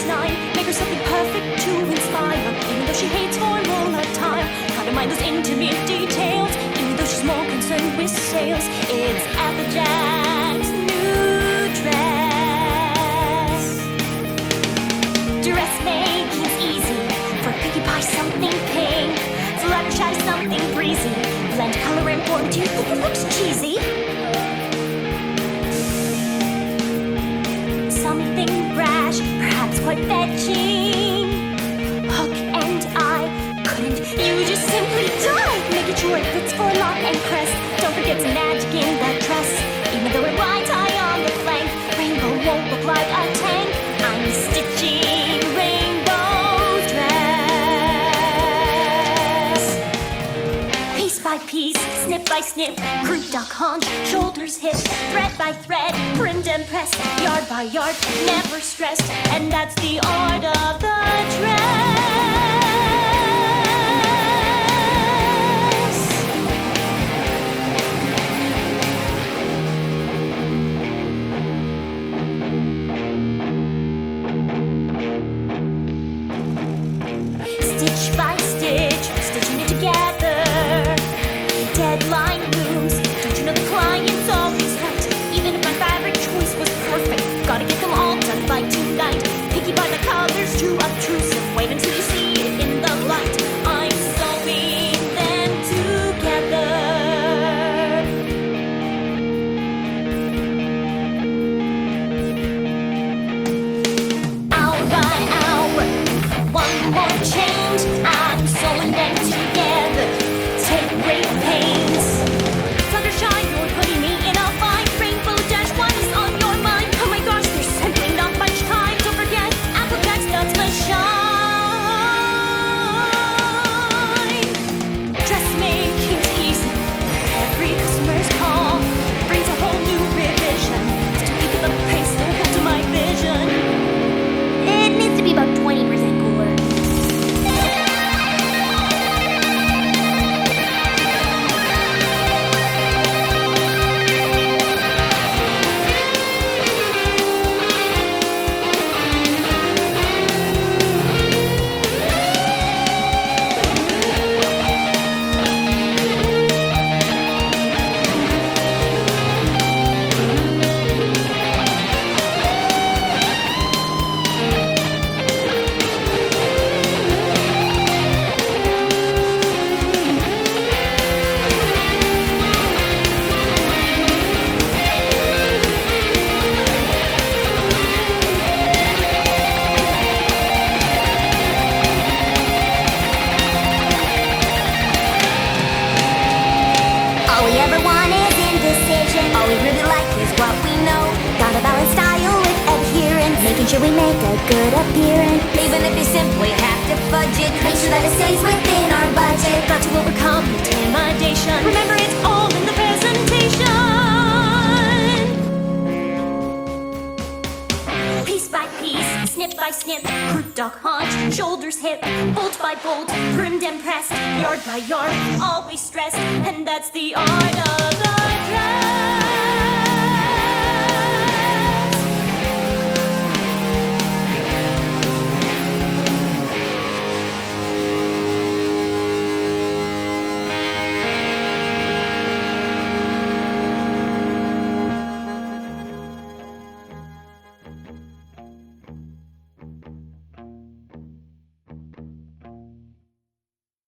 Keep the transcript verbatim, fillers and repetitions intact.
size nine. Make her something perfect to inspire. Even though she hates formal attire, how to mind those intimate details. Even though she's more concerned with sales. It's Applejack's new dress. Dressmaking's easy. For Pinkie Pie, something pink. Fluttershy, something breezy. Blend color and form to think it looks cheesy. Something brash, perhaps quite fetching. Hook and eye, couldn't you just simply die? Making sure it fits for lock and crest. Don't forget some magic in that dress. Even though it rides high on the flank, rainbow won't look like a tank. I'm stitching Rainbow's dress. Piece by piece, snip by snip, croup, duck, haunch, shoulders, hip, thread by thread, print and press, yard by yard, never stressed, and that's the art of the dress. Stitch by stitch, stitching it together. Deadline looms. Don't you know the client's always right? Even if my fabric choice was perfect, gotta get them all done by tonight. Picky by the colors, too obtrusive. Wait until you see it in the light. I'm sewing them together. Hour by hour, one more change. I'm sewing them together. Take great pains. Fluttershy, you're putting me in a bind. Rainbow Dash, what is on your mind? Oh my gosh, there's simply not much time. Don't forget, Applejack's nuts must shine. Dressmaking's easy. Every customer's call brings a whole new revision. Still keep the pace, still hold to my vision. It needs to be about twenty percent cooler. All we ever want is indecision. All we really like is what we know. Gotta balance style with adherence, making sure we make a good appearance. Even if you simply have to fudge it, make sure that it stays within our budget. Got to overcome intimidation. Remember, it's all in the presentation. Piece by piece, snip by snip, croup, duck, haunch, shoulders, hip, bolt by bolt, primmed and pressed, yard by yard, always stressed, and that's the art of the dress.